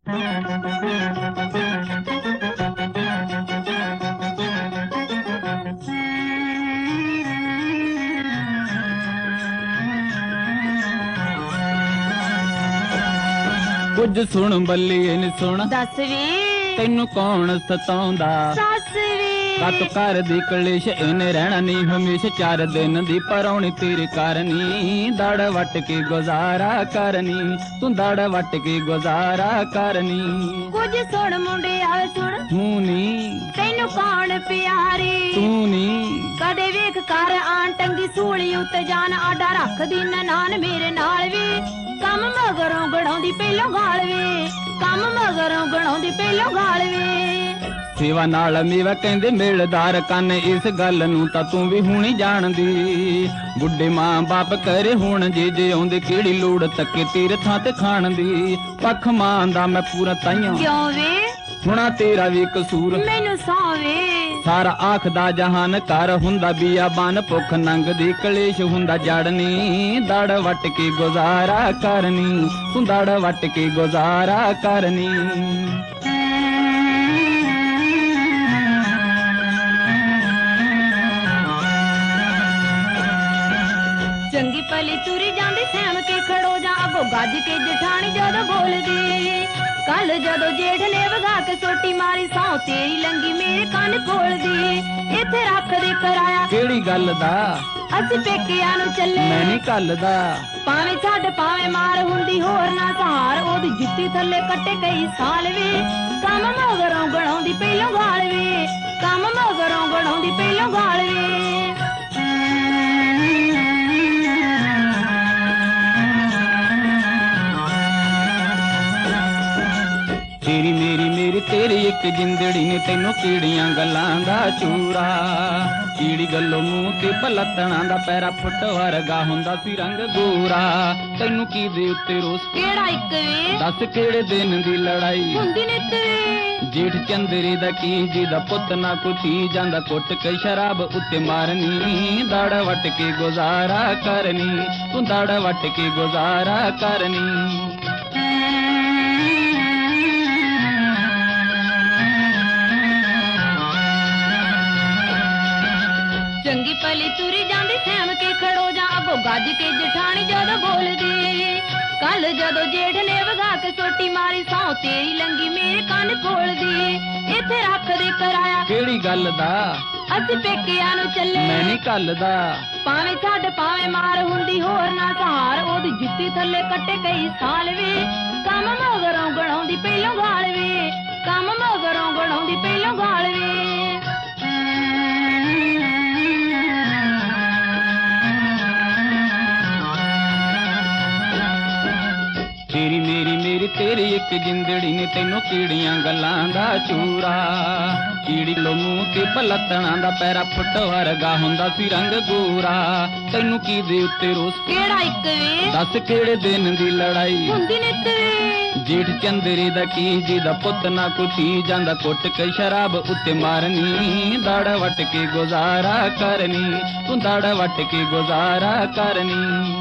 कुछ सुन बल्लीए नी सुन दस वे तेनू कौन सताउंदा सस वे कत कर दी कलेश इने रहना नी हमेशा 4 दिन दी परौनी तेरी करनी दड़ वट के गुजारा करनी तू दड़ वट के गुजारा करनी कुछ सुन मुंडे आ सुन तू नी तेनू कौन प्यारी तू नी कदे वेख कर आन टंगी सूली उत्ते जान आडा रख दी नान मेरे नाल वे कम मगरों गड़ाउंदी पहलों गाल वे कम मगरों गड़ाउंदी पहलों गाल वे सेवा नाल मेवा कहंदे मेलदार कन इस गल नूं तां तू भी हुणी जाणदी बुढ़े मां बाप करे हुण जे आउंदे किहड़ी लोड़ तके तेरे थां ते खाण दी पख मां दा मैं पूरा ताइयां क्यों वे हुणा तेरा भी कसूर मैनू सौवे सारा आखदा जहान कर हुंदा बियाबान भुख नंग दी कलेश हुंदा जड़नी दड़ वट के गुजारा करनी तू दड़ वट के गुजारा करनी चंगी पली तुरी जांदी सैम के खड़ो जा अगो गज के जठानी जदों बोलदी कल जदों जेठ ने वगा के सोटी मारी सौ तेरी लंगी मेरे कान खोलदी इथे रख दे कराया केड़ी गल दा ਅਸੀਂ ਪੇਕਿਆਂ ਨੂੰ ਚੱਲੇ मैं नहीं कल दा ਭਾਵੇਂ ਛੱਡ ਭਾਵੇਂ ਮਾਰ ਹੁੰਦੀ ਹੋਰ ਨਾ ਸਹਾਰ ਉਹਦੀ ਜੁੱਤੀ ਥੱਲੇ ਕੱਟੇ ਕਈ ਸਾਲ ਵੇ ਕੰਮ ਮਗਰੋਂ ਗਣਾਉਂਦੀ ਪਹਿਲੋਂ ਗਾਲ ਵੇ ਕੰਮ ਮਗਰੋਂ ਗਣਾਉਂਦੀ ਪਹਿਲੋਂ ਗਾਲ ਵੇ तेरी मेरी तेरी एक जिंदड़ी ने तेनों कीड़ियां गल्लां दा चूरा कीड़ी गल्लों मूंह ते पलतणा दा पैरा फुट वर्गा हुंदा सी रंग गोरा तैनू की दे उत्ते रोस ਕਿਹੜਾ ਇੱਕ ਵੇ दस केड़े दिन दी लड़ाई ਹੁੰਦੀ ਨਿੱਤ ਵੇ जेठ चंदरे दा की जी दा पुत ना कुथी जांदा कुट के शराब उत्ते मारनी दड़ वट के गुजारा करनी तू दड़ वट के गुजारा करनी ਚੰਗੀ ਪਲੀ ਤੁਰੀ ਜਾਂਦੀ ਸੈਮ ਕੇ ਖੜੋ ਜਾ ਅਗੋ ਗੱਜ ਕੇ ਜਠਾਣੀ ਜਦੋਂ ਬੋਲਦੀ ਕੱਲ ਜਦੋਂ ਜੇਠ ਨੇ ਵਗਾ ਕੇ ਸੋਟੀ ਮਾਰੀ ਸੌ ਤੇਰੀ ਲੰਗੀ ਮੇਰੇ ਕੰਨ ਖੋਲਦੀ ਇੱਥੇ ਰੱਖ ਦੇ ਕਰਾਇਆ केड़ी गल दा ਅਸੀਂ ਪੇਕਿਆਂ ਨੂੰ ਚੱਲੇ मैं नहीं कल दा ਭਾਵੇਂ ਛੱਡ ਭਾਵੇਂ ਮਾਰ ਹੁੰਦੀ ਹੋਰ ਨਾ ਸਹਾਰ ਉਹਦੀ ਜੁੱਤੀ ਥੱਲੇ ਕੱਟੇ ਕਈ ਸਾਲ ਵੇ ਕੰਮ ਮਗਰੋਂ ਗਣਾਉਂਦੀ ਪਹਿਲੋਂ ਗਾਲ ਵੇ ਕੰਮ ਮਗਰੋਂ ਗਣਾਉਂਦੀ ਪਹਿਲੋਂ ਗਾਲ ਵੇ तेरी मेरी तेरी एक जिंदड़ी ने तेनों कीड़ियां गल्लां दा चूरा कीड़ी लो मूंह ते पलतणा दा पैरा फुट वर्गा हुंदा सी रंग गोरा तैनू की दे उत्ते रोस ਕਿਹੜਾ ਇੱਕ ਵੇ दस केड़े दिन दी लड़ाई ਹੁੰਦੀ ਨਿੱਤ ਵੇ जेठ चंदरे दा की जी दा पुत ना कुथी जांदा कुट के शराब उत्ते मारनी दड़ वट के गुजारा करनी तू दड़ वट के गुजारा करनी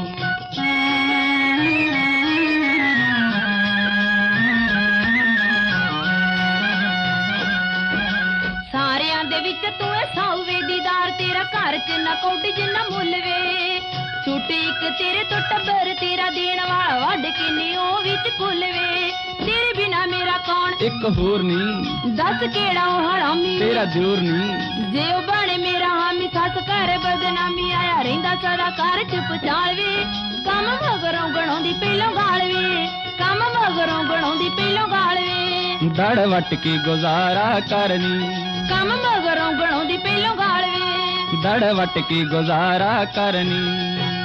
ਸਾਰਿਆਂ ਦੇ ਵਿੱਚ ਤੂੰ ਐ ਸਾਊ ਦੀਦਾਰ ਤੇਰਾ ਘਰ ਚ ਨਾ ਕੌਡੀ ਜਿੰਨਾ ਮੁੱਲ ਵੇ ਛੁੱਟੀ ਇੱਕ ਤੇਰੇ ਤੋਂ ਟੱਬਰ ਤੇਰਾ ਦੇਣ ਵਾਲਾ ਵੱਢ ਕੇ ਨੀ ਉਹ ਵਿੱਚ ਖੁੱਲ ਵੇ ਤੇਰੇ ਬਿਨਾ ਮੇਰਾ ਕੌਣ एक होर नहीं ਦੱਸ ਕਿਹੜਾ ਉਹ ਹਰਾਮੀ तेरा दियोर नहीं ਜੇ ਉਹ ਬਣੇ ਮੇਰਾ ਹਾਮੀ ਸੱਸ ਘਰ ਬਦਨਾਮੀ ਆਇਆ ਰਹਿੰਦਾ ਸਦਾ ਘਰ ਚੁੱਪ ਚਾਲ ਵੇ ਕੰਮ ਮਗਰੋਂ ਗਣਾਉਂਦੀ ਪਹਿਲੋਂ ਗਾਲ ਵੇ ਕੰਮ ਮਗਰੋਂ ਗਣਾਉਂਦੀ ਪਹਿਲੋਂ ਗਾਲ ਵੇ दड़ वट के गुजारा करनी ਕੰਮ ਮਗਰੋਂ ਗਣਾਉਂਦੀ ਪਹਿਲੋਂ ਗਾਲ ਵੇ दड़ वट के गुजारा करनी